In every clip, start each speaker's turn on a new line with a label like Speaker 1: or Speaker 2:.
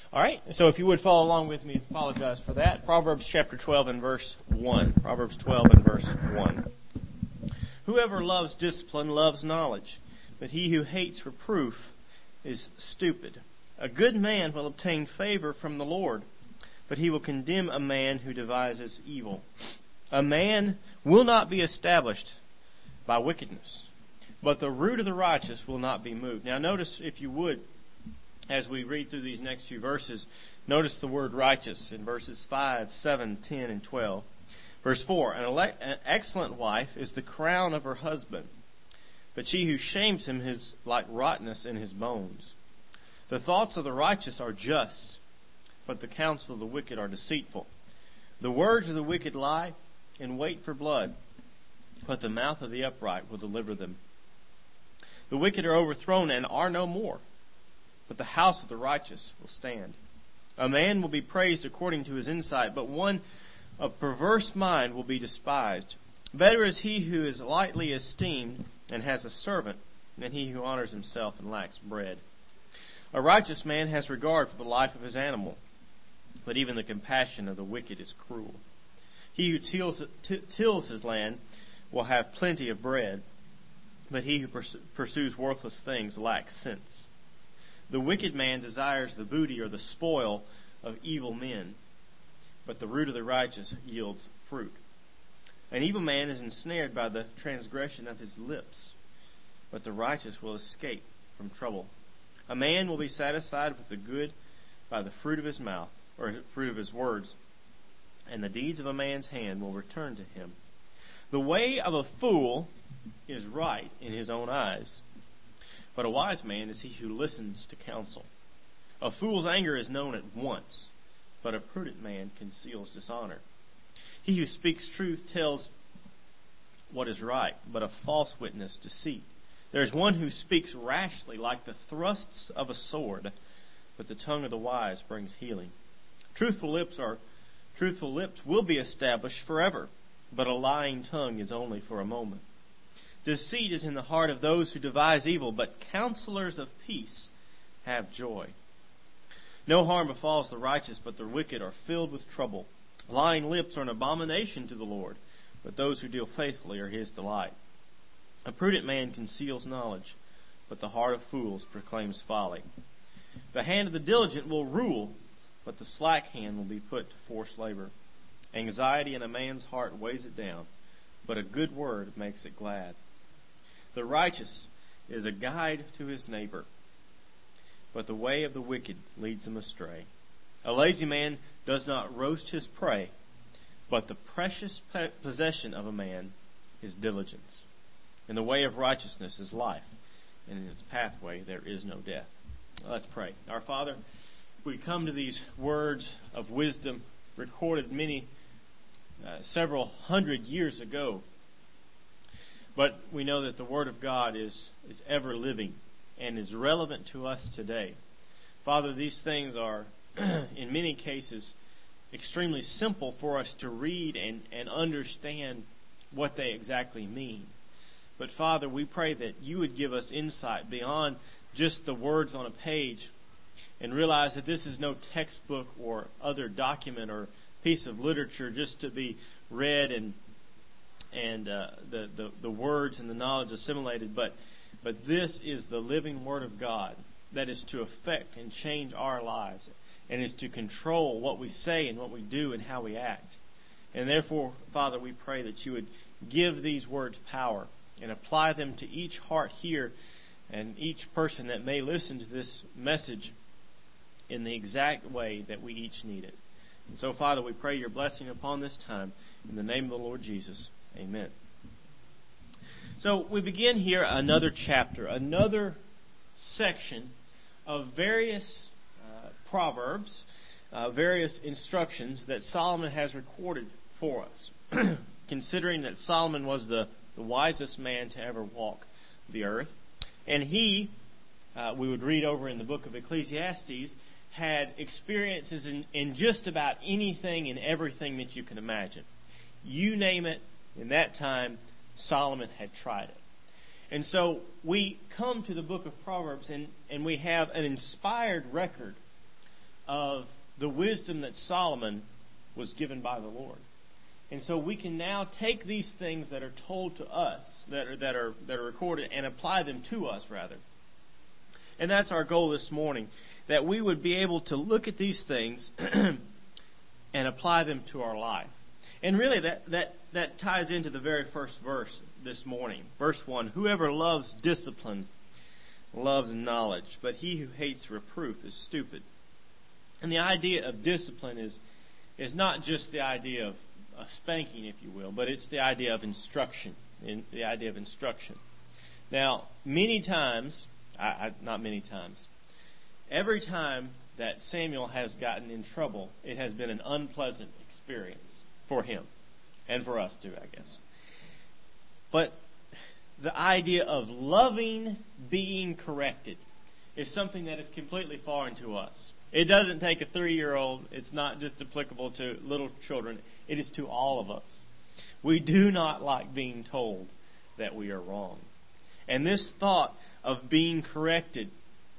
Speaker 1: All right, so if you would follow along with me, apologize for that. Proverbs chapter 12 and verse 1. Proverbs 12 and verse 1. Whoever loves discipline loves knowledge, but he who hates reproof is stupid. A good man will obtain favor from the Lord, but he will condemn a man who devises evil. A man will not be established by wickedness, but the root of the righteous will not be moved. Now notice, if you would, as we read through these next few verses, notice the word righteous in verses 5, 7, 10, and 12. Verse 4, an excellent wife is the crown of her husband, but she who shames him is like rottenness in his bones. The thoughts of the righteous are just, but the counsel of the wicked are deceitful. The words of the wicked lie and wait for blood, but the mouth of the upright will deliver them. The wicked are overthrown and are no more, but the house of the righteous will stand. A man will be praised according to his insight, but one of perverse mind will be despised. Better is he who is lightly esteemed and has a servant than he who honors himself and lacks bread. A righteous man has regard for the life of his animal, but even the compassion of the wicked is cruel. He who tills his land will have plenty of bread, but he who pursues worthless things lacks sense. The wicked man desires the booty or the spoil of evil men, but the root of the righteous yields fruit. An evil man is ensnared by the transgression of his lips, but the righteous will escape from trouble. A man will be satisfied with the good by the fruit of his mouth, or fruit of his words, and the deeds of a man's hand will return to him. The way of a fool is right in his own eyes, but a wise man is he who listens to counsel. A fool's anger is known at once, but a prudent man conceals dishonor. He who speaks truth tells what is right, but a false witness deceit. There is one who speaks rashly like the thrusts of a sword, but the tongue of the wise brings healing. Truthful lips will be established forever, but a lying tongue is only for a moment. Deceit is in the heart of those who devise evil, but counselors of peace have joy. No harm befalls the righteous, but the wicked are filled with trouble. Lying lips are an abomination to the Lord, but those who deal faithfully are his delight. A prudent man conceals knowledge, but the heart of fools proclaims folly. The hand of the diligent will rule, but the slack hand will be put to forced labor. Anxiety in a man's heart weighs it down, but a good word makes it glad. The righteous is a guide to his neighbor, but the way of the wicked leads him astray. A lazy man does not roast his prey, but the precious possession of a man is diligence. In the way of righteousness is life, and in its pathway there is no death. Let's pray. Our Father, we come to these words of wisdom recorded several hundred years ago, but we know that the Word of God is ever living and is relevant to us today. Father, these things are, in many cases, extremely simple for us to read and understand what they exactly mean. But Father, we pray that you would give us insight beyond just the words on a page, and realize that this is no textbook or other document or piece of literature just to be read and the words and the knowledge assimilated, but this is the living Word of God that is to affect and change our lives, and is to control what we say and what we do and how we act. And therefore, Father, we pray that you would give these words power and apply them to each heart here and each person that may listen to this message in the exact way that we each need it. And so, Father, we pray your blessing upon this time. In the name of the Lord Jesus, amen. So we begin here another chapter, another section of various proverbs, various instructions that Solomon has recorded for us. Considering that Solomon was the wisest man to ever walk the earth. And he, we would read over in the book of Ecclesiastes, had experiences in just about anything and everything that you can imagine. You name it, in that time, Solomon had tried it. And so we come to the book of Proverbs and we have an inspired record of the wisdom that Solomon was given by the Lord. And so we can now take these things that are told to us, that are recorded, and apply them to us, rather. And that's our goal this morning, that we would be able to look at these things and apply them to our life. And really that ties into the very first verse this morning. Verse 1, whoever loves discipline loves knowledge, but he who hates reproof is stupid. And the idea of discipline is not just the idea of a spanking, if you will, but it's the idea of instruction. Now, many times, not many times, every time that Samuel has gotten in trouble, it has been an unpleasant experience for him and for us too, I guess. But the idea of loving being corrected is something that is completely foreign to us. It doesn't take a 3-year-old. It's not just applicable to little children. It is to all of us. We do not like being told that we are wrong. And this thought of being corrected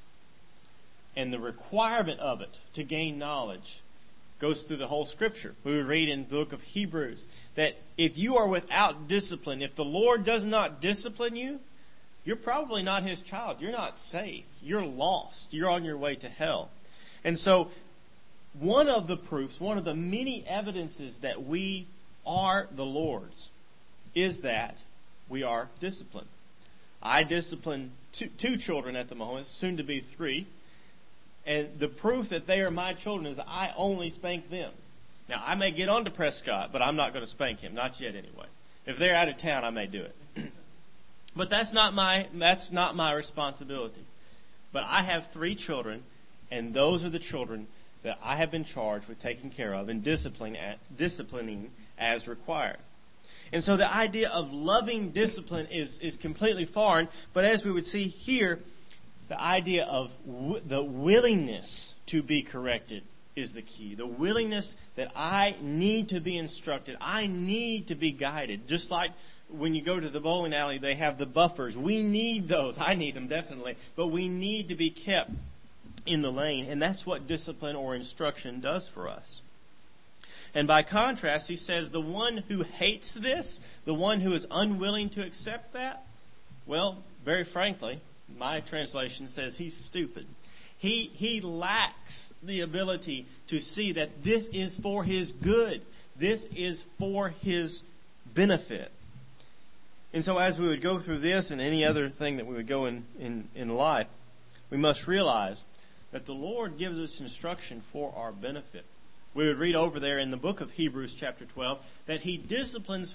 Speaker 1: and the requirement of it to gain knowledge goes through the whole Scripture. We would read in the book of Hebrews that if you are without discipline, if the Lord does not discipline you, you're probably not His child. You're not saved. You're lost. You're on your way to hell. And so one of the proofs, one of the many evidences that we are the Lord's is that we are disciplined. I discipline two children at the moment, soon to be 3. And the proof that they are my children is that I only spank them. Now, I may get on to Prescott, but I'm not going to spank him. Not yet, anyway. If they're out of town, I may do it. But that's not my responsibility. But I have 3 children, and those are the children that I have been charged with taking care of and disciplining as required. And so the idea of loving discipline is completely foreign. But as we would see here, the idea of the willingness to be corrected is the key. The willingness that I need to be instructed. I need to be guided. Just like when you go to the bowling alley, they have the buffers. We need those. I need them definitely. But we need to be kept in the lane. And that's what discipline or instruction does for us. And by contrast, he says the one who hates this, the one who is unwilling to accept that, well, very frankly, my translation says he's stupid. He lacks the ability to see that this is for his good. This is for his benefit. And so as we would go through this and any other thing that we would go in life, we must realize that the Lord gives us instruction for our benefit. We would read over there in the book of Hebrews chapter 12 that He disciplines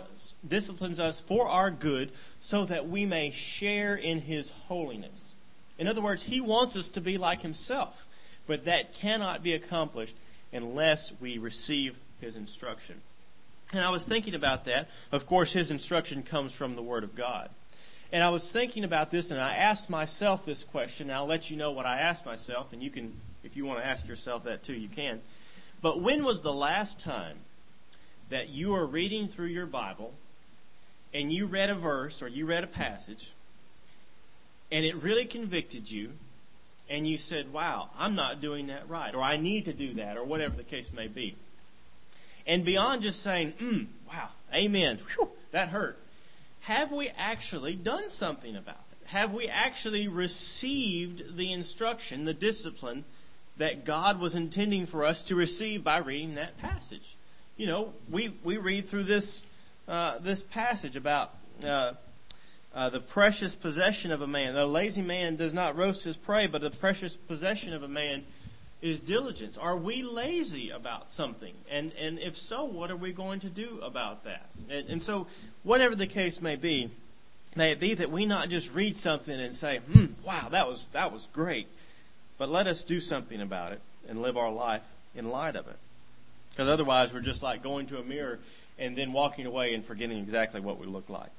Speaker 1: us for our good so that we may share in His holiness. In other words, He wants us to be like Himself, but that cannot be accomplished unless we receive His instruction. And I was thinking about that. Of course, His instruction comes from the Word of God. And I was thinking about this, and I asked myself this question. I'll let you know what I asked myself, and you can, if you want to ask yourself that too, you can. But when was the last time that you were reading through your Bible and you read a verse or you read a passage and it really convicted you and you said, wow, I'm not doing that right, or I need to do that, or whatever the case may be? And beyond just saying, wow, amen, whew, that hurt, have we actually done something about it? Have we actually received the instruction, the discipline that God was intending for us to receive by reading that passage? You know, we read through this passage about the precious possession of a man. The lazy man does not roast his prey, but the precious possession of a man is diligence. Are we lazy about something? And if so, what are we going to do about that? And so, whatever the case may it be that we not just read something and say, wow, that was great. But let us do something about it and live our life in light of it. Because otherwise we're just like going to a mirror and then walking away and forgetting exactly what we look like.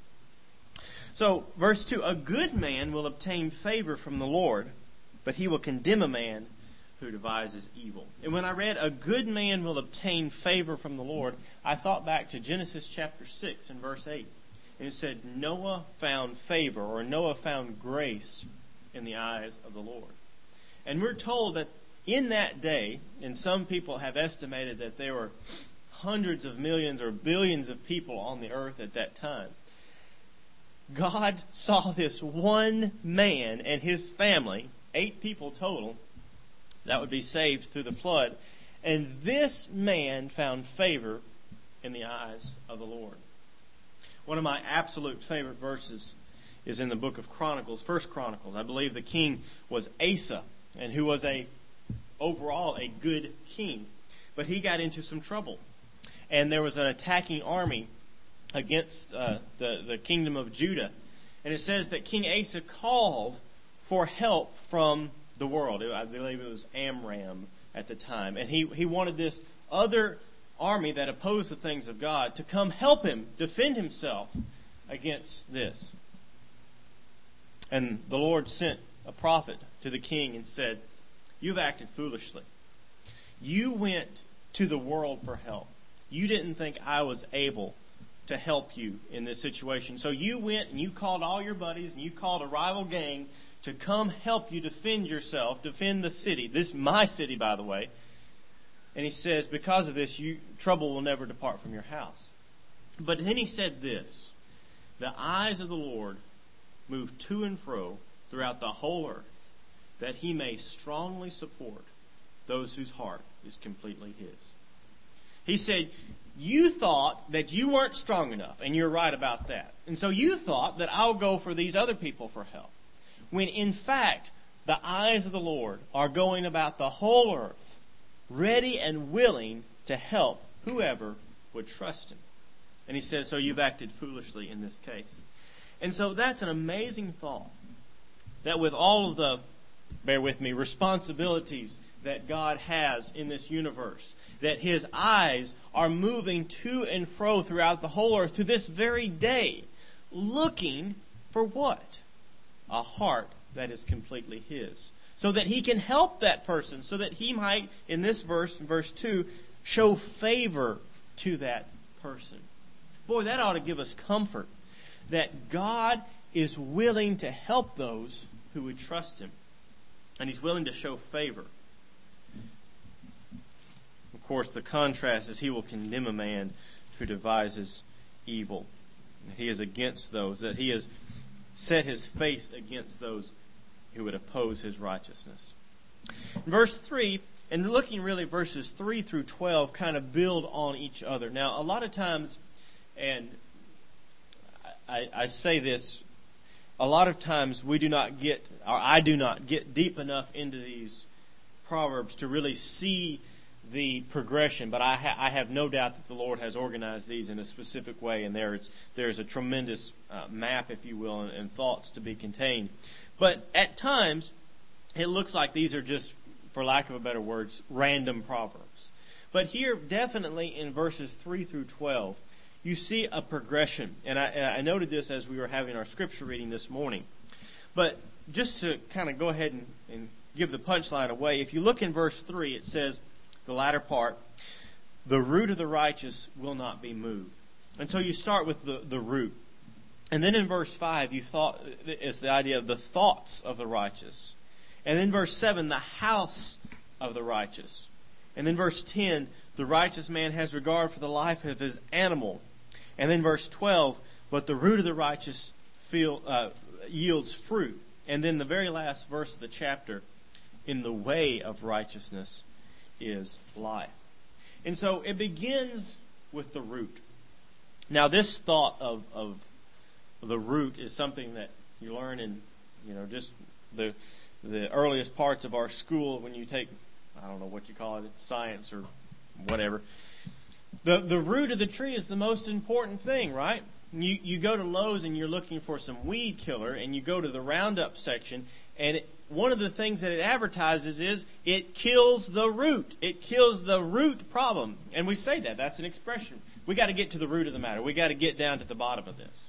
Speaker 1: So, verse 2, a good man will obtain favor from the Lord, but he will condemn a man who devises evil. And when I read a good man will obtain favor from the Lord, I thought back to Genesis chapter 6 and verse 8. And it said, Noah found favor, or Noah found grace in the eyes of the Lord. And we're told that in that day, and some people have estimated that there were hundreds of millions or billions of people on the earth at that time, God saw this one man and his family, 8 people total, that would be saved through the flood. And this man found favor in the eyes of the Lord. One of my absolute favorite verses is in the book of Chronicles, 1 Chronicles. I believe the king was Asa, and who was overall a good king. But he got into some trouble. And there was an attacking army against the kingdom of Judah. And it says that King Asa called for help from the world. I believe it was Amram at the time. And he wanted this other army that opposed the things of God to come help him defend himself against this. And the Lord sent a prophet to the king and said, "You've acted foolishly. You went to the world for help. You didn't think I was able to help you in this situation. So you went and you called all your buddies and you called a rival gang to come help you defend yourself, defend the city." This is my city, by the way. And he says, because of this, trouble will never depart from your house. But then he said this, "The eyes of the Lord move to and fro throughout the whole earth, that he may strongly support those whose heart is completely his." He said, you thought that you weren't strong enough, and you're right about that. And so you thought that I'll go for these other people for help. When in fact, the eyes of the Lord are going about the whole earth, ready and willing to help whoever would trust him. And he says, so you've acted foolishly in this case. And so that's an amazing thought, that with all of the, bear with me, responsibilities that God has in this universe, that his eyes are moving to and fro throughout the whole earth to this very day, looking for what? A heart that is completely his. So that he can help that person, so that he might, in this verse, in verse 2, show favor to that person. Boy, that ought to give us comfort, that God is willing to help those who would trust him. And he's willing to show favor. Of course, the contrast is he will condemn a man who devises evil. He is against those, that he has set his face against those who would oppose his righteousness. In verse 3, and looking really verses 3 through 12, kind of build on each other. Now, a lot of times, and I say this, a lot of times we do not get, or I do not get deep enough into these Proverbs to really see the progression, but I have no doubt that the Lord has organized these in a specific way, and there's a tremendous map, if you will, and thoughts to be contained. But at times, it looks like these are just, for lack of a better words, random proverbs. But here, definitely in verses 3 through 12, you see a progression. And I noted this as we were having our scripture reading this morning. But just to kind of go ahead and give the punchline away, if you look in verse 3, it says, the latter part, the root of the righteous will not be moved. And so you start with the root. And then in verse 5, it's the idea of the thoughts of the righteous. And then verse 7, the house of the righteous. And then verse 10, the righteous man has regard for the life of his animal. And then verse 12, but the root of the righteous yields fruit. And then the very last verse of the chapter, in the way of righteousness is life. And so it begins with the root. Now this thought of the root is something that you learn in, just the earliest parts of our school when you take, I don't know what you call it, science or whatever. The root of the tree is the most important thing, right? You go to Lowe's and you're looking for some weed killer, and you go to the Roundup section, and one of the things that it advertises is it kills the root. It kills the root problem. And we say that. That's an expression. We got to get to the root of the matter. We got to get down to the bottom of this.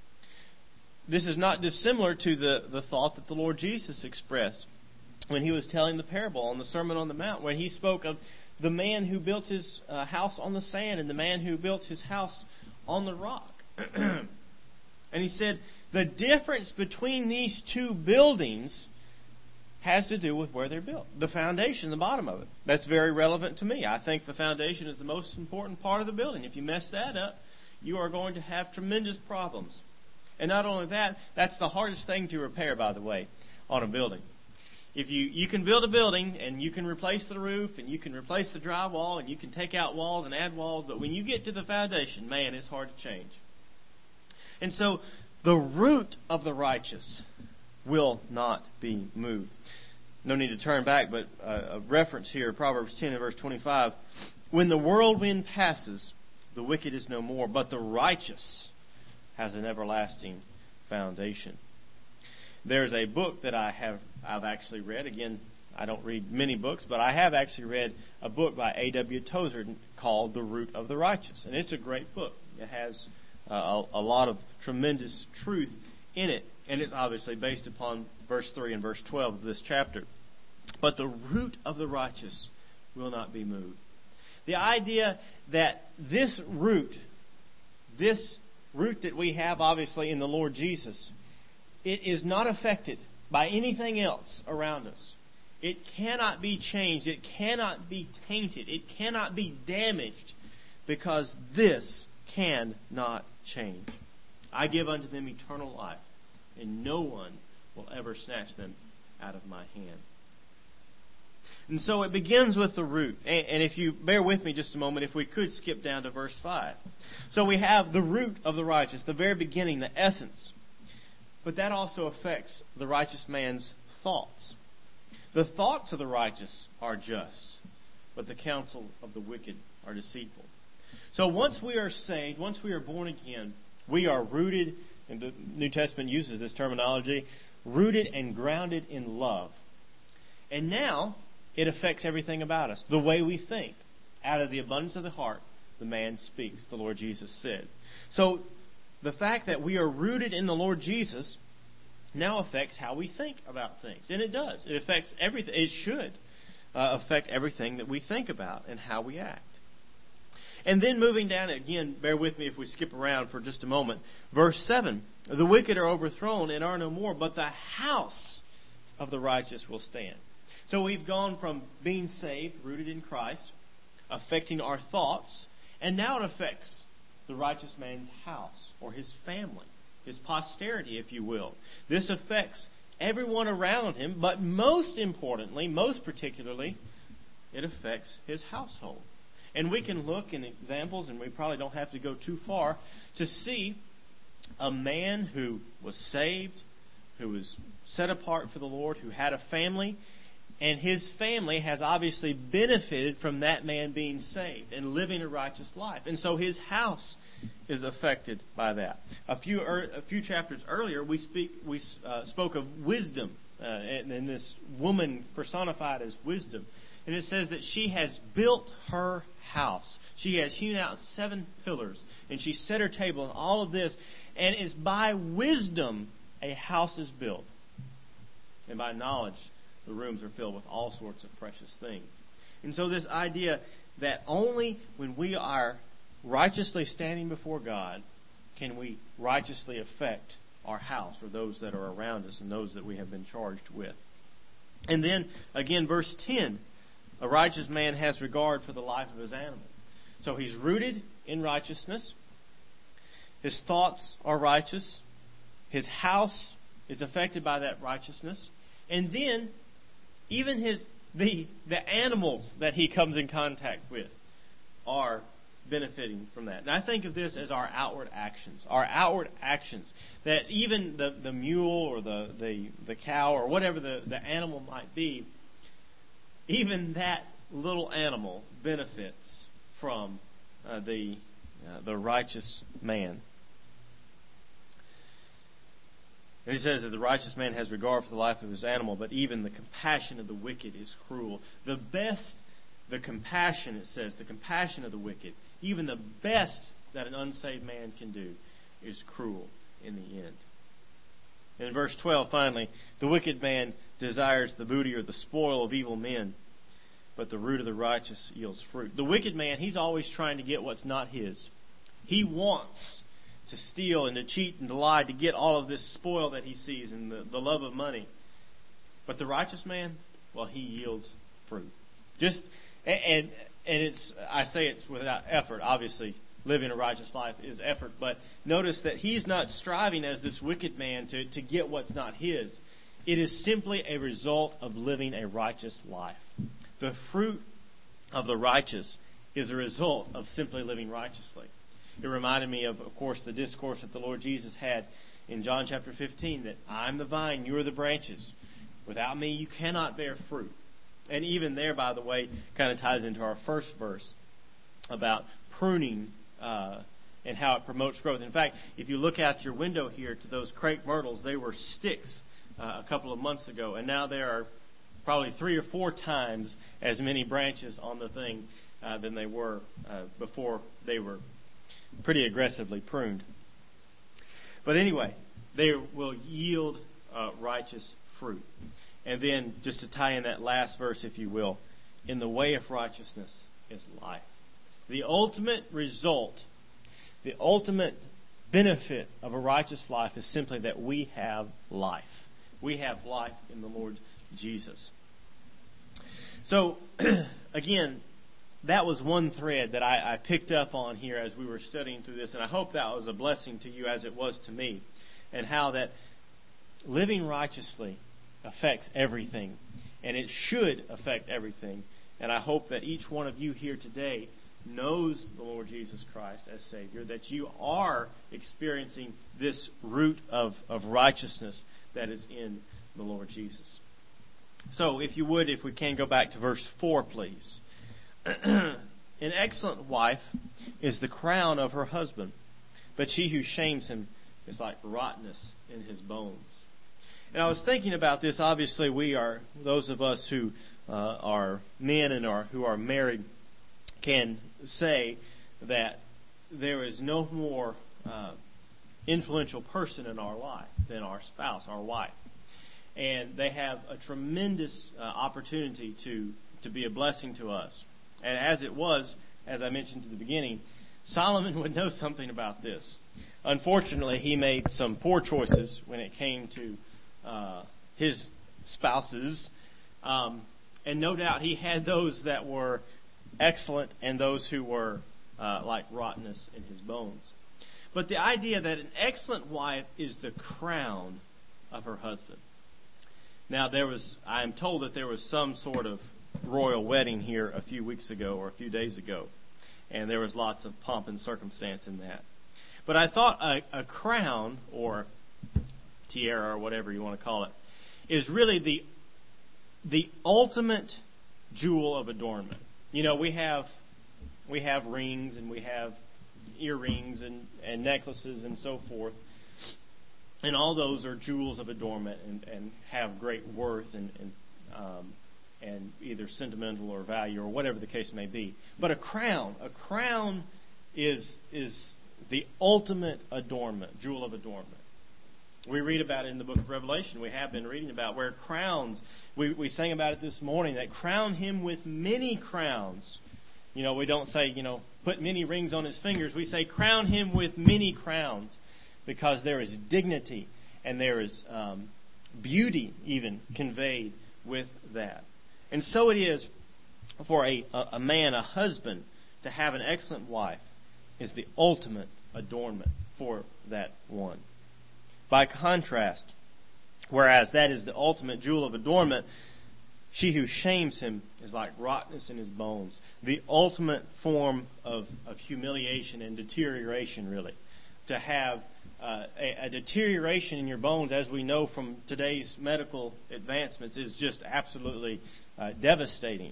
Speaker 1: This is not dissimilar to the thought that the Lord Jesus expressed when he was telling the parable on the Sermon on the Mount, when he spoke of the man who built his house on the sand and the man who built his house on the rock. And he said, the difference between these two buildings has to do with where they're built. The foundation, the bottom of it. That's very relevant to me. I think the foundation is the most important part of the building. If you mess that up, you are going to have tremendous problems. And not only that, that's the hardest thing to repair, by the way, on a building. If you can build a building and you can replace the roof and you can replace the drywall and you can take out walls and add walls, but when you get to the foundation, man, it's hard to change. And so the root of the righteous will not be moved. No need to turn back, but a reference here, Proverbs 10 and verse 25. When the whirlwind passes, the wicked is no more, but the righteous has an everlasting foundation. There's a book that I've actually read. Again, I don't read many books, but I have actually read a book by A.W. Tozer called The Root of the Righteous. And it's a great book. It has a lot of tremendous truth in it. And it's obviously based upon verse 3 and verse 12 of this chapter. But the root of the righteous will not be moved. The idea that this root that we have obviously in the Lord Jesus, it is not affected by anything else around us. It cannot be changed. It cannot be tainted. It cannot be damaged because this cannot change. I give unto them eternal life, and no one will ever snatch them out of my hand. And so it begins with the root. And if you bear with me just a moment, if we could skip down to verse 5. So we have the root of the righteous, the very beginning, the essence. But that also affects the righteous man's thoughts. The thoughts of the righteous are just, but the counsel of the wicked are deceitful. So once we are saved, once we are born again, we are rooted, and the New Testament uses this terminology, rooted and grounded in love. And now it affects everything about us, the way we think. Out of the abundance of the heart, the man speaks, the Lord Jesus said. So the fact that we are rooted in the Lord Jesus now affects how we think about things. And it does. It affects everything. It should affect everything that we think about and how we act. And then moving down, again, bear with me if we skip around for just a moment. Verse 7, the wicked are overthrown and are no more, but the house of the righteous will stand. So we've gone from being saved, rooted in Christ, affecting our thoughts, and now it affects the righteous man's house or his family, his posterity, if you will. This affects everyone around him, but most importantly, most particularly, it affects his household. And we can look in examples, and we probably don't have to go too far, to see a man who was saved, who was set apart for the Lord, who had a family, and his family has obviously benefited from that man being saved and living a righteous life. And so his house is affected by that. A few chapters earlier, we spoke of wisdom, and this woman personified as wisdom. And it says that she has built her house. She has hewn out 7 pillars, and she set her table and all of this. And it's by wisdom a house is built. And by knowledge, the rooms are filled with all sorts of precious things. And so this idea that only when we are righteously standing before God can we righteously affect our house or those that are around us and those that we have been charged with. And then, again, verse 10, a righteous man has regard for the life of his animal. So he's rooted in righteousness. His thoughts are righteous. His house is affected by that righteousness. And then even the animals that he comes in contact with are benefiting from that. And I think of this as our outward actions. Our outward actions. That even the mule or the cow or whatever the animal might be, even that little animal benefits from the righteous man. And he says that the righteous man has regard for the life of his animal, but even the compassion of the wicked is cruel. The compassion, it says, the compassion of the wicked, even the best that an unsaved man can do is cruel in the end. In verse 12, finally, the wicked man desires the booty or the spoil of evil men, but the root of the righteous yields fruit. The wicked man, he's always trying to get what's not his. He wants to steal and to cheat and to lie to get all of this spoil that he sees and the love of money. But the righteous man, well, he yields fruit. Just and I say it's without effort. Obviously, living a righteous life is effort. But notice that he's not striving as this wicked man to get what's not his. It is simply a result of living a righteous life. The fruit of the righteous is a result of simply living righteously. It reminded me of course, the discourse that the Lord Jesus had in John chapter 15, that I'm the vine, you are the branches. Without me, you cannot bear fruit. And even there, by the way, kind of ties into our first verse about pruning and how it promotes growth. In fact, if you look out your window here to those crepe myrtles, they were sticks a couple of months ago, and now there are probably 3 or 4 times as many branches on the thing than they were before they were pretty aggressively pruned. But anyway, they will yield righteous fruit. And then, just to tie in that last verse, if you will, in the way of righteousness is life. The ultimate result, the ultimate benefit of a righteous life is simply that we have life. We have life in the Lord Jesus. So, again, that was one thread that I picked up on here as we were studying through this, and I hope that was a blessing to you as it was to me, and how that living righteously affects everything, and it should affect everything. And I hope that each one of you here today knows the Lord Jesus Christ as Savior, that you are experiencing this root of righteousness that is in the Lord Jesus. So, if you would, if we can go back to verse 4, please. An excellent wife is the crown of her husband, but she who shames him is like rottenness in his bones. And I was thinking about this. Obviously, we are, those of us who are men and who are married can say that there is no more influential person in our life than our spouse, our wife. And they have a tremendous opportunity to be a blessing to us. And as it was, as I mentioned at the beginning, Solomon would know something about this. Unfortunately, he made some poor choices when it came to his spouses. And no doubt he had those that were excellent and those who were like rottenness in his bones. But the idea that an excellent wife is the crown of her husband. Now, I am told that there was some sort of royal wedding here a few weeks ago or a few days ago. And there was lots of pomp and circumstance in that. But I thought a crown, or tiara, or whatever you want to call it, is really the ultimate jewel of adornment. You know, we have rings and we have earrings and necklaces and so forth. And all those are jewels of adornment and have great worth and either sentimental or value or whatever the case may be. But a crown is the ultimate adornment, jewel of adornment. We read about it in the book of Revelation. We have been reading about where crowns, we sang about it this morning, that crown him with many crowns. You know, we don't say, put many rings on his fingers. We say crown him with many crowns, because there is dignity and there is beauty even conveyed with that. And so it is for a man, a husband, to have an excellent wife is the ultimate adornment for that one. By contrast, whereas that is the ultimate jewel of adornment, she who shames him is like rottenness in his bones. The ultimate form of humiliation and deterioration, really. To have a deterioration in your bones, as we know from today's medical advancements, is just absolutely devastating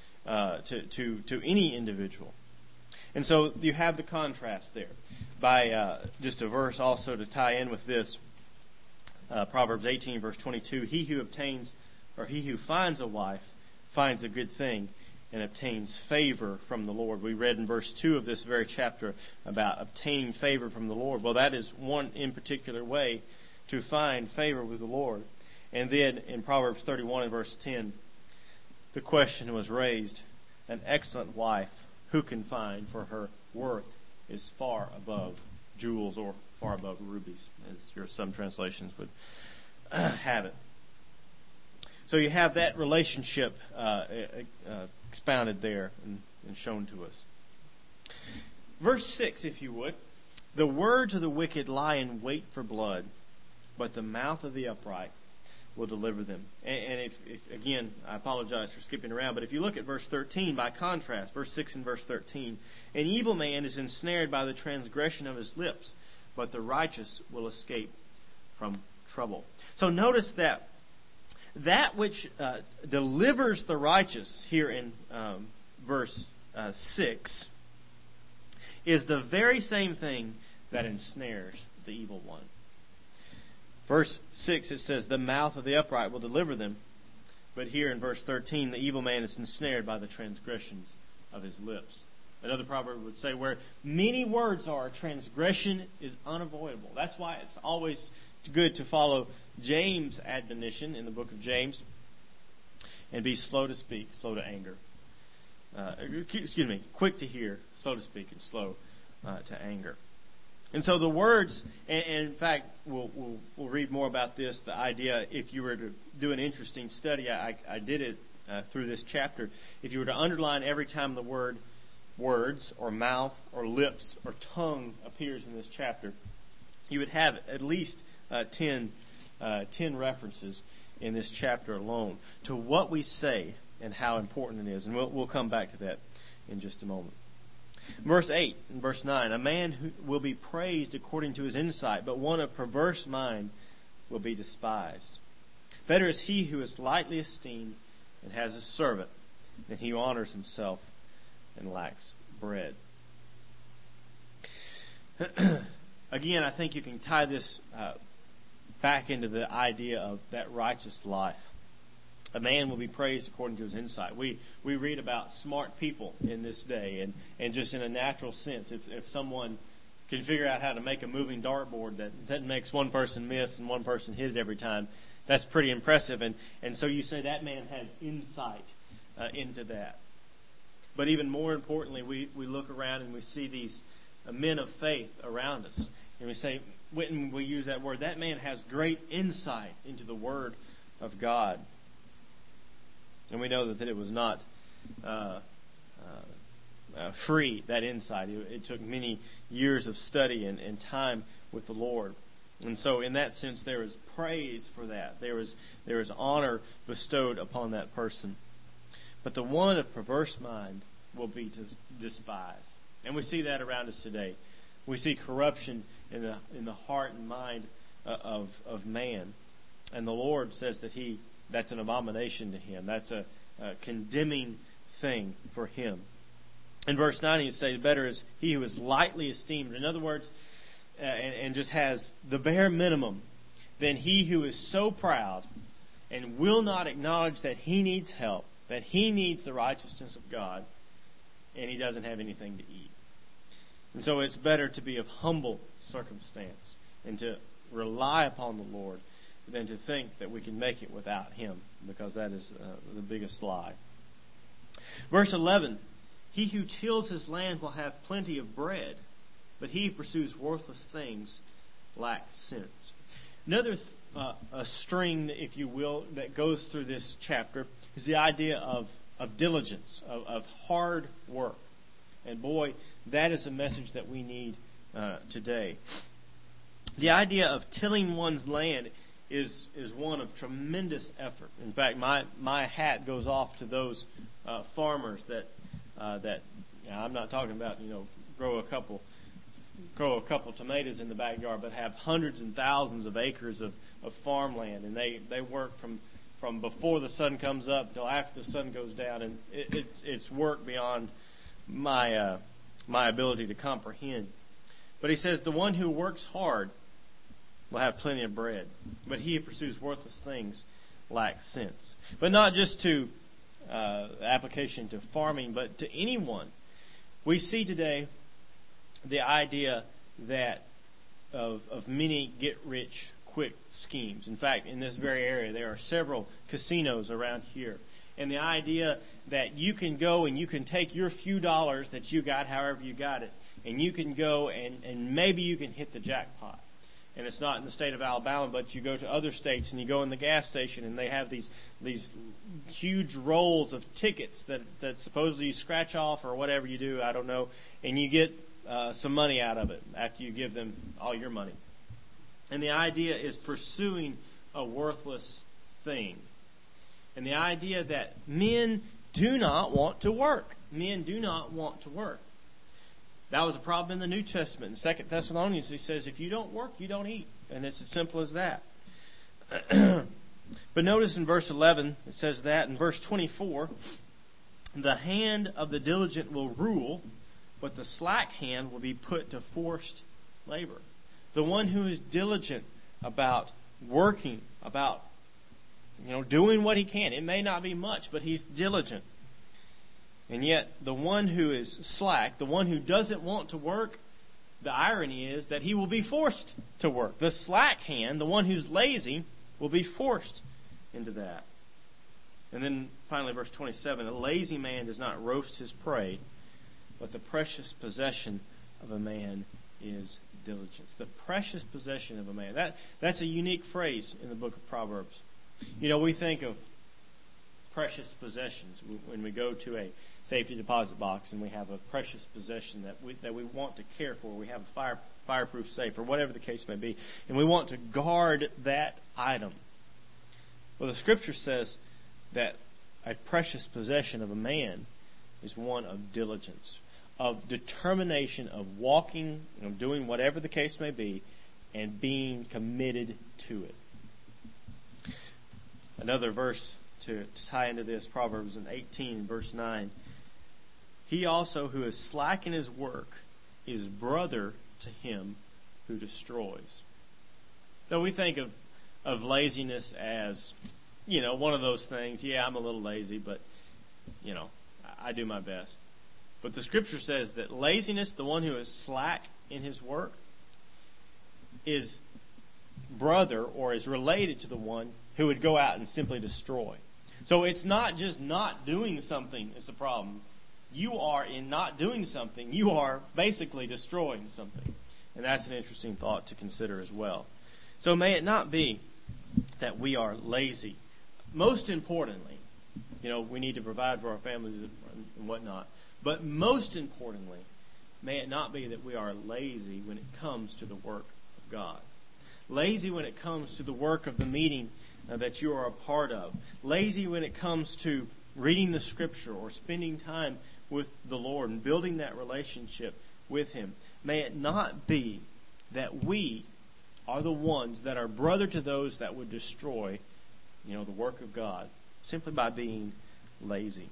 Speaker 1: to any individual. And so you have the contrast there. By just a verse also to tie in with this, Proverbs 18, verse 22, he who finds a wife finds a good thing and obtains favor from the Lord. We read in verse 2 of this very chapter about obtaining favor from the Lord. Well, that is one in particular way to find favor with the Lord. And then in Proverbs 31 and verse 10, the question was raised, an excellent wife who can find, for her worth is far above jewels or far above rubies, as some translations would have it. So you have that relationship expounded there and shown to us. Verse 6, if you would. The words of the wicked lie in wait for blood, but the mouth of the upright will deliver them. And if again, I apologize for skipping around, but if you look at verse 13, by contrast, verse 6 and verse 13, an evil man is ensnared by the transgression of his lips, but the righteous will escape from trouble. So notice that which delivers the righteous here in verse 6 is the very same thing that ensnares the evil one. Verse 6, it says, the mouth of the upright will deliver them. But here in verse 13, the evil man is ensnared by the transgressions of his lips. Another proverb would say, where many words are, transgression is unavoidable. That's why it's always good to follow James' admonition in the book of James and be slow to speak, slow to anger. Quick to hear, slow to speak, and slow to anger. And so the words, and in fact, we'll read more about this, the idea, if you were to do an interesting study, I did it through this chapter, if you were to underline every time the word words or mouth or lips or tongue appears in this chapter, you would have at least 10 references in this chapter alone to what we say and how important it is. And we'll come back to that in just a moment. Verse 8 and verse 9, a man who will be praised according to his insight, but one of perverse mind will be despised. Better is he who is lightly esteemed and has a servant than he who honors himself and lacks bread. Again, I think you can tie this back into the idea of that righteous life. A man will be praised according to his insight. We read about smart people in this day, and just in a natural sense, if someone can figure out how to make a moving dartboard that makes one person miss and one person hit it every time, that's pretty impressive. And so you say that man has insight into that. But even more importantly, we look around and we see these men of faith around us, and we say, when we use that word, that man has great insight into the Word of God. And we know that it was not free, that insight. It took many years of study and time with the Lord. And so in that sense, there is praise for that. There is honor bestowed upon that person. But the one of perverse mind will be despised. And we see that around us today. We see corruption in the heart and mind of man. And the Lord says that that's an abomination to him. That's a condemning thing for him. In verse 9, he says, better is he who is lightly esteemed. In other words, and just has the bare minimum, than he who is so proud and will not acknowledge that he needs help, that he needs the righteousness of God, and he doesn't have anything to eat. And so it's better to be of humble circumstance and to rely upon the Lord than to think that we can make it without him, because that is the biggest lie. Verse 11, he who tills his land will have plenty of bread, but he who pursues worthless things lacks sense. Another a string, if you will, that goes through this chapter is the idea of diligence, of hard work. And boy, that is a message that we need today. The idea of tilling one's land is one of tremendous effort. In fact, my hat goes off to those farmers that I'm not talking about grow a couple tomatoes in the backyard, but have hundreds and thousands of acres of farmland, and they work from before the sun comes up until after the sun goes down, and it's work beyond my ability to comprehend. But he says the one who works hard will have plenty of bread, but he who pursues worthless things lacks sense. But not just to application to farming, but to anyone. We see today the idea that of many get-rich-quick schemes. In fact, in this very area, there are several casinos around here. And the idea that you can go and you can take your few dollars that you got, however you got it, and you can go and maybe you can hit the jackpot. and it's not in the state of Alabama, but you go to other states and you go in the gas station and they have these huge rolls of tickets that supposedly you scratch off or whatever you do, I don't know, and you get some money out of it after you give them all your money. And the idea is pursuing a worthless thing. And the idea that men do not want to work. Men do not want to work. That was a problem in the New Testament. In 2 Thessalonians, he says, if you don't work, you don't eat. And it's as simple as that. But notice in verse 11, it says that. In verse 24, the hand of the diligent will rule, but the slack hand will be put to forced labor. The one who is diligent about working, about doing what he can. It may not be much, but he's diligent. And yet, the one who is slack, the one who doesn't want to work, the irony is that he will be forced to work. The slack hand, the one who's lazy, will be forced into that. And then finally, verse 27, a lazy man does not roast his prey, but the precious possession of a man is diligence. The precious possession of a man. That's a unique phrase in the book of Proverbs. We think of precious possessions when we go to a safety deposit box and we have a precious possession that we want to care for. We have a fireproof safe or whatever the case may be, and we want to guard that item. Well, the Scripture says that a precious possession of a man is one of diligence, of determination, of walking, of doing whatever the case may be, and being committed to it. Another verse to tie into this, Proverbs 18, verse 9. He also who is slack in his work is brother to him who destroys. So we think of laziness as, one of those things. Yeah, I'm a little lazy, but, I do my best. But the Scripture says that laziness, the one who is slack in his work, is brother or is related to the one who would go out and simply destroy. So it's not just not doing something is the problem. You are, in not doing something, you are basically destroying something. And that's an interesting thought to consider as well. So may it not be that we are lazy. Most importantly, we need to provide for our families and whatnot. But most importantly, may it not be that we are lazy when it comes to the work of God. Lazy when it comes to the work of the meeting that you are a part of. Lazy when it comes to reading the Scripture or spending time with the Lord and building that relationship with Him. May it not be that we are the ones that are brother to those that would destroy, the work of God simply by being lazy.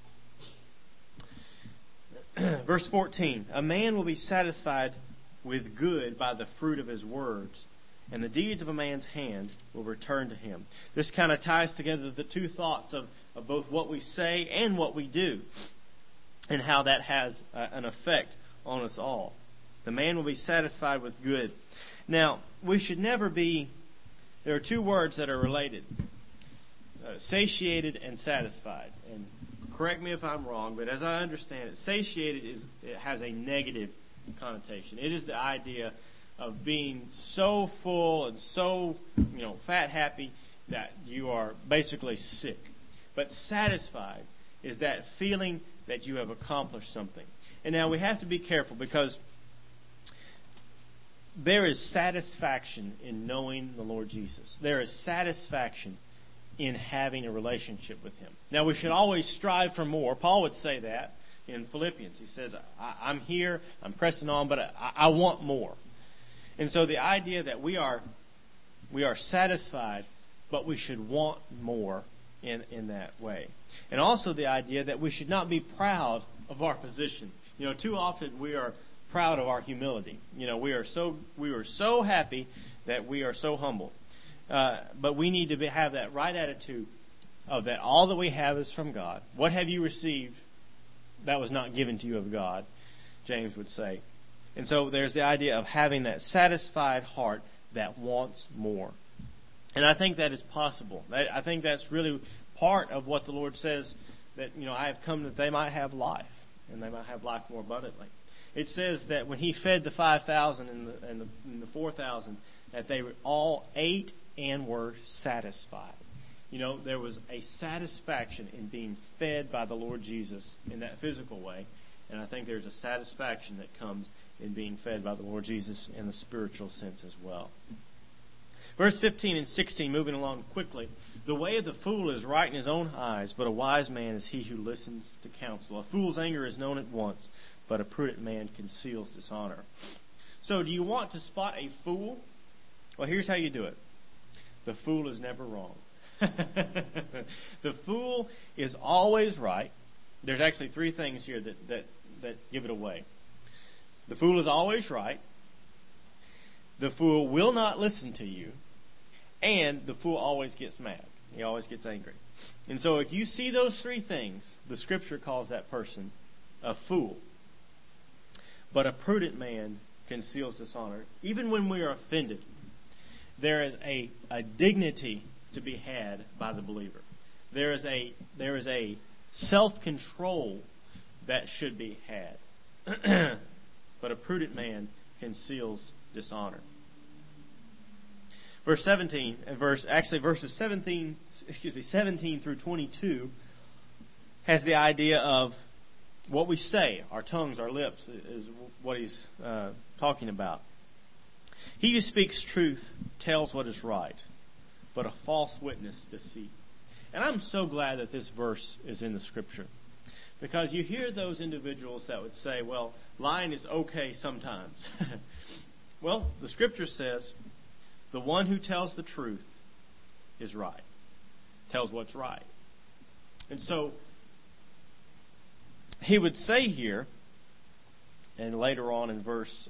Speaker 1: Verse 14, a man will be satisfied with good by the fruit of his words, and the deeds of a man's hand will return to him. This kind of ties together the two thoughts of both what we say and what we do, and how that has an effect on us all. The man will be satisfied with good. Now, we should never be, there are two words that are related, satiated and satisfied. And correct me if I'm wrong, but as I understand it, satiated it has a negative connotation. It is the idea of being so full and so, fat happy that you are basically sick. But satisfied is that feeling that you have accomplished something. And now we have to be careful because there is satisfaction in knowing the Lord Jesus. There is satisfaction in having a relationship with Him. Now we should always strive for more. Paul would say that in Philippians. He says, I'm here, I'm pressing on, but I want more. And so the idea that we are satisfied, but we should want more in that way. And also the idea that we should not be proud of our position. Too often we are proud of our humility. We are so happy that we are so humble. But we need to have that right attitude of that all that we have is from God. What have you received that was not given to you of God? James would say. And so there's the idea of having that satisfied heart that wants more. And I think that is possible. I think that's really part of what the Lord says, that, I have come that they might have life, and they might have life more abundantly. It says that when He fed the 5,000 and the 4,000, that they all ate and were satisfied. You know, there was a satisfaction in being fed by the Lord Jesus in that physical way. And I think there's a satisfaction that comes in being fed by the Lord Jesus in the spiritual sense as well. Verse 15 and 16, moving along quickly. The way of the fool is right in his own eyes, but a wise man is he who listens to counsel. A fool's anger is known at once, but a prudent man conceals dishonor. So do you want to spot a fool? Well, here's how you do it. The fool is never wrong. The fool is always right. There's actually three things here that give it away. The fool is always right. The fool will not listen to you. And the fool always gets mad. He always gets angry. And so if you see those three things, the Scripture calls that person a fool. But a prudent man conceals dishonor. Even when we are offended, there is a dignity to be had by the believer. There is a self-control that should be had. But a prudent man conceals dishonor. Verse 17 and verses 17 through 22 has the idea of what we say. Our tongues, our lips is what he's talking about. He who speaks truth tells what is right, but a false witness deceit. And I'm so glad that this verse is in the Scripture. Because you hear those individuals that would say, well, lying is okay sometimes. Well, the Scripture says, the one who tells the truth is right. Tells what's right. And so, he would say here, and later on in verse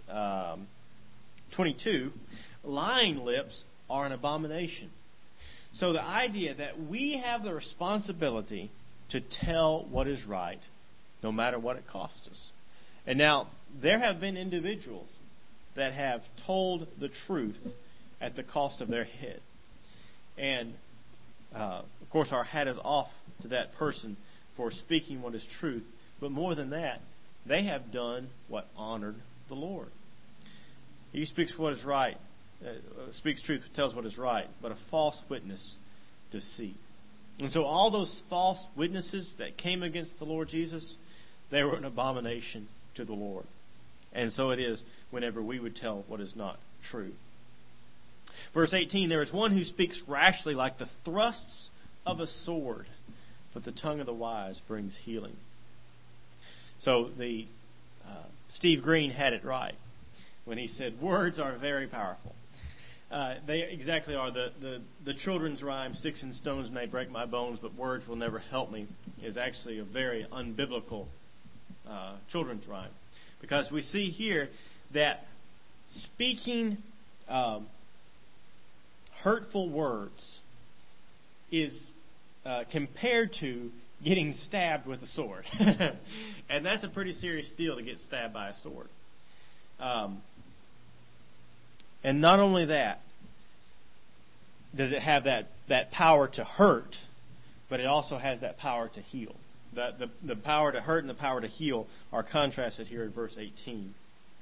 Speaker 1: 22, lying lips are an abomination. So the idea that we have the responsibility to tell what is right, no matter what it costs us. And now, there have been individuals that have told the truth at the cost of their head. And, of course, our hat is off to that person for speaking what is truth. But more than that, they have done what honored the Lord. He speaks what is right, speaks truth, tells what is right, but a false witness, deceit. And so all those false witnesses that came against the Lord Jesus, they were an abomination to the Lord. And so it is whenever we would tell what is not true. Verse 18, there is one who speaks rashly like the thrusts of a sword, but the tongue of the wise brings healing. So Steve Green had it right when he said, words are very powerful. They exactly are. The children's rhyme, sticks and stones may break my bones, but words will never help me, is actually a very unbiblical children's rhyme. Because we see here that speaking hurtful words is compared to getting stabbed with a sword. And that's a pretty serious deal to get stabbed by a sword. And not only that, does it have that power to hurt, but it also has that power to heal. The power to hurt and the power to heal are contrasted here in verse 18.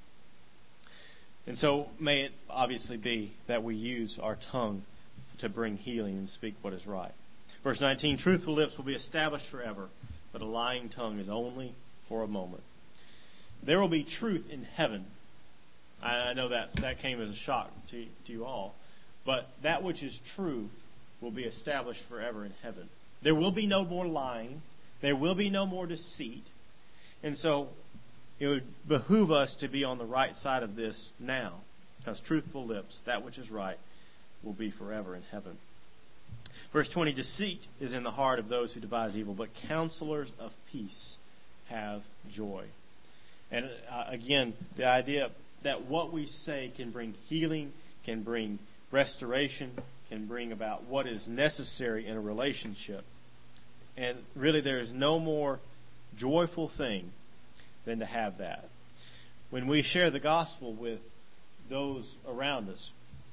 Speaker 1: And so may it obviously be that we use our tongue to bring healing and speak what is right. Verse 19, truthful lips will be established forever, but a lying tongue is only for a moment. There will be truth in heaven. I know that came as a shock to you all. But that which is true will be established forever in heaven. There will be no more lying. There will be no more deceit. And so it would behoove us to be on the right side of this now. Because truthful lips, that which is right, will be forever in heaven. Verse 20, deceit is in the heart of those who devise evil, but counselors of peace have joy. And again, the idea that what we say can bring healing, can bring restoration, can bring about what is necessary in a relationship. And really there is no more joyful thing than to have that. When we share the gospel with those around us,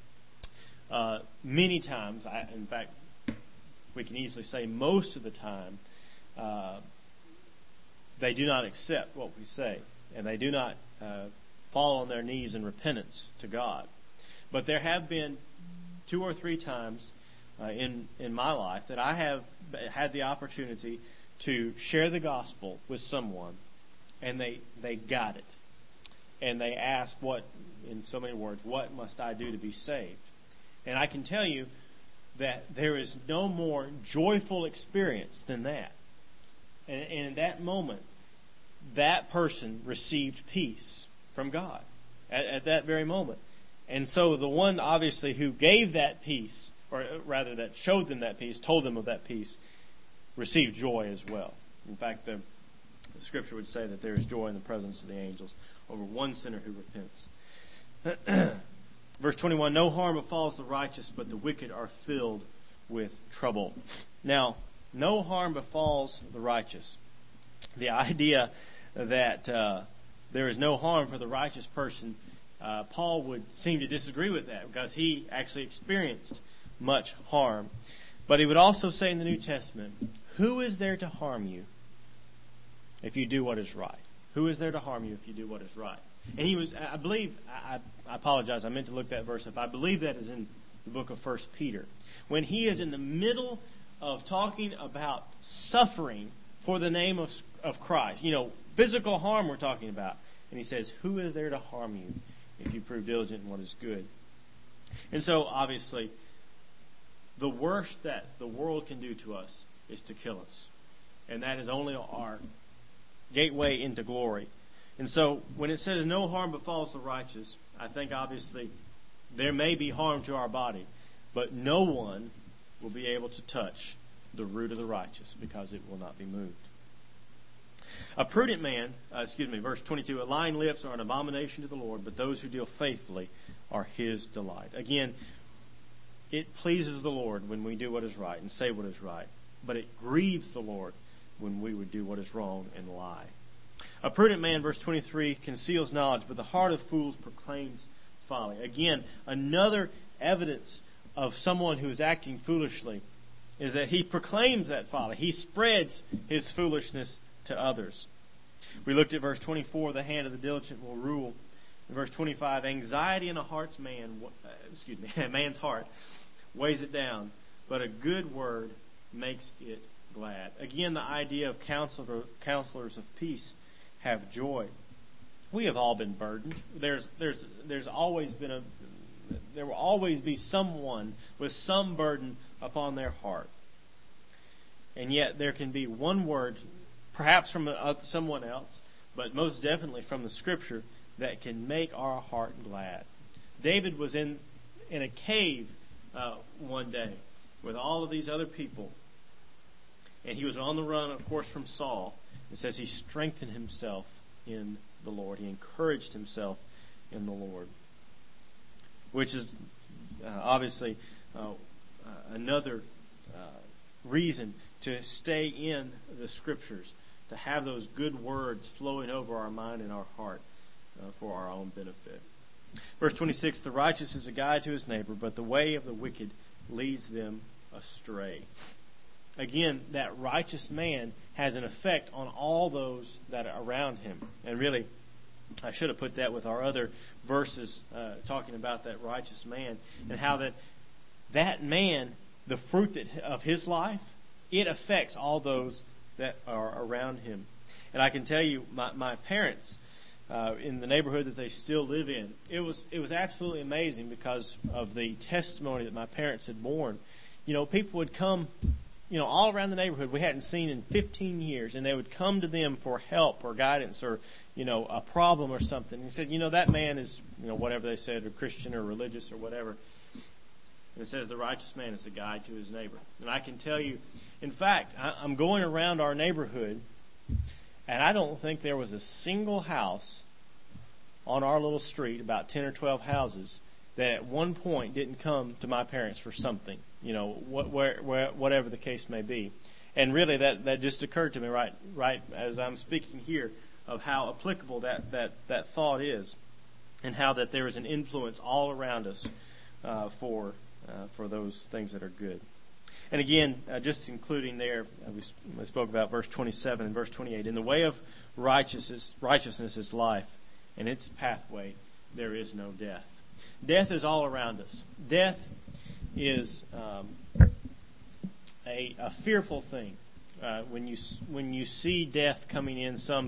Speaker 1: many times, in fact, we can easily say most of the time, they do not accept what we say, and they do not fall on their knees in repentance to God. But there have been 2 or 3 times in my life that I have had the opportunity to share the gospel with someone, and they got it. And they asked, in so many words, what must I do to be saved? And I can tell you that there is no more joyful experience than that. And in that moment, that person received peace from God at that very moment. And so the one, obviously, who gave that peace, or rather that showed them that peace, told them of that peace, received joy as well. In fact, the Scripture would say that there is joy in the presence of the angels over one sinner who repents. Verse 21, no harm befalls the righteous, but the wicked are filled with trouble. Now, no harm befalls the righteous. The idea that there is no harm for the righteous person, Paul would seem to disagree with that because he actually experienced much harm. But he would also say in the New Testament, who is there to harm you if you do what is right? Who is there to harm you if you do what is right? And he was, I believe, I apologize, I meant to look that verse up. I believe that is in the book of 1 Peter. When he is in the middle of talking about suffering for the name of Christ. Physical harm we're talking about. And he says, who is there to harm you if you prove diligent in what is good? And so, obviously, the worst that the world can do to us is to kill us. And that is only our gateway into glory. And so, when it says no harm befalls the righteous, I think obviously there may be harm to our body, but no one will be able to touch the root of the righteous because it will not be moved. A prudent man, verse 22, a lying lips are an abomination to the Lord, but those who deal faithfully are his delight. Again, it pleases the Lord when we do what is right and say what is right, but it grieves the Lord when we would do what is wrong and lie. A prudent man, verse 23, conceals knowledge, but the heart of fools proclaims folly. Again, another evidence of someone who is acting foolishly is that he proclaims that folly. He spreads his foolishness to others. We looked at verse 24, the hand of the diligent will rule. In verse 25, anxiety in a man's heart weighs it down, but a good word makes it glad. Again, the idea of counselors of peace have joy. We have all been burdened. There will always be someone with some burden upon their heart. And yet there can be one word, perhaps from someone else, but most definitely from the Scripture, that can make our heart glad. David was in a cave one day with all of these other people, and he was on the run, of course, from Saul. It says he strengthened himself in the Lord. He encouraged himself in the Lord, which is obviously another reason to stay in the Scriptures, to have those good words flowing over our mind and our heart for our own benefit. Verse 26, the righteous is a guide to his neighbor, but the way of the wicked leads them astray. Again, that righteous man has an effect on all those that are around him. And really, I should have put that with our other verses talking about that righteous man and how that man, the fruit of his life, it affects all those that are around him. And I can tell you, my parents, in the neighborhood that they still live in, it was absolutely amazing because of the testimony that my parents had borne. People would come, all around the neighborhood we hadn't seen in 15 years, and they would come to them for help or guidance or, a problem or something. And he said, that man is, whatever they said, a Christian or religious or whatever. And it says the righteous man is a guide to his neighbor. And I can tell you, in fact, I'm going around our neighborhood, and I don't think there was a single house on our little street, about 10 or 12 houses, that at one point didn't come to my parents for something, whatever the case may be. And really that just occurred to me right as I'm speaking here of how applicable that thought is, and how that there is an influence all around us for those things that are good. And again, just including there, we spoke about verse 27 and verse 28. In the way of righteousness is life, and its pathway there is no death. Death is all around us. Death is a fearful thing. When you see death coming in, some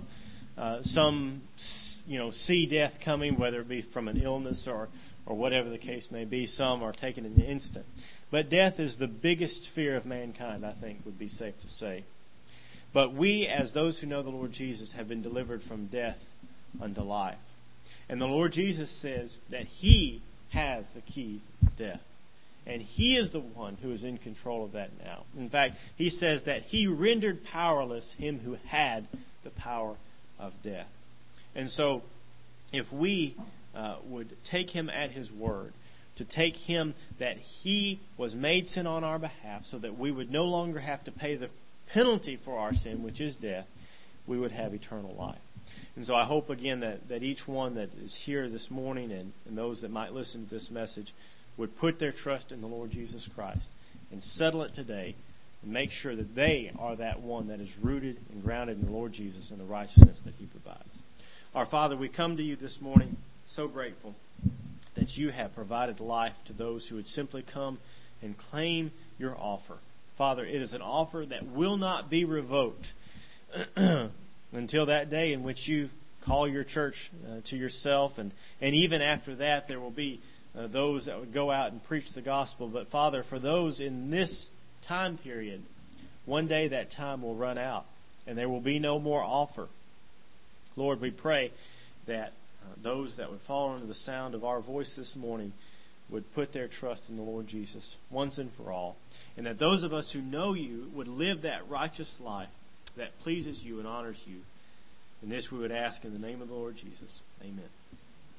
Speaker 1: see death coming, whether it be from an illness or whatever the case may be. Some are taken in an instant. But death is the biggest fear of mankind, I think would be safe to say. But we, as those who know the Lord Jesus, have been delivered from death unto life. And the Lord Jesus says that He has the keys of death. And He is the one who is in control of that now. In fact, He says that He rendered powerless him who had the power of death. And so, if we would take Him at His word, to take Him that He was made sin on our behalf so that we would no longer have to pay the penalty for our sin, which is death, we would have eternal life. And so I hope again that each one that is here this morning and those that might listen to this message would put their trust in the Lord Jesus Christ and settle it today and make sure that they are that one that is rooted and grounded in the Lord Jesus and the righteousness that He provides. Our Father, we come to You this morning so grateful that You have provided life to those who would simply come and claim Your offer. Father, it is an offer that will not be revoked until that day in which You call Your church to Yourself. And even after that, there will be those that would go out and preach the gospel. But Father, for those in this time period, one day that time will run out and there will be no more offer. Lord, we pray that those that would fall under the sound of our voice this morning would put their trust in the Lord Jesus once and for all. And that those of us who know You would live that righteous life that pleases You and honors You. And this we would ask in the name of the Lord Jesus. Amen.